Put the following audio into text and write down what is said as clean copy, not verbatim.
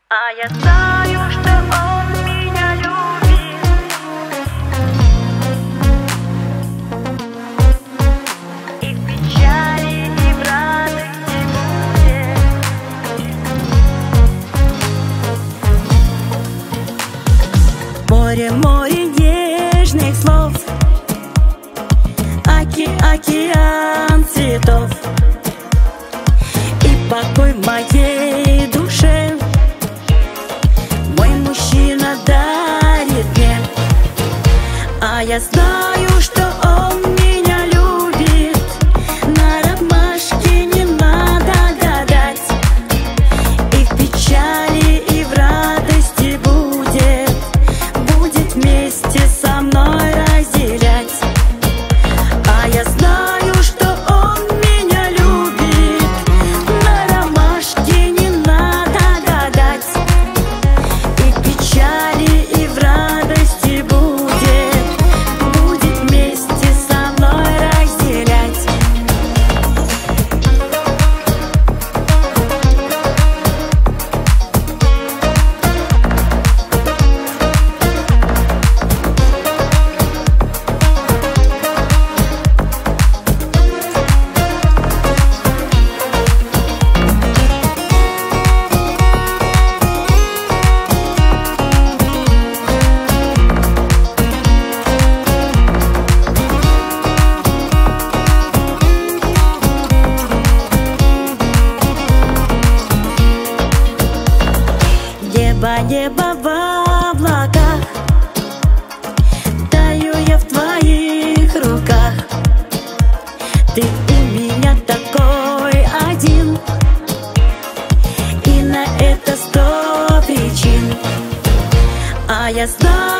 А я знаю, что он меня любит. И в печали, и в радости будет. Море, море нежных слов, океан цветов и покой в моей душе мой мужчина дарит мне. А я знаю, что он меня любит. На ромашке не надо гадать. И в печали, и в радости будет вместе со мной разделять. А я знаю, что он меня любит. На ромашке не надо гадать. И в печали, и в радости будет вместе со мной разделять. Небо в облаках, таю я в твоих руках. Ты у меня такой один, и на это 100 причин. А я знаю,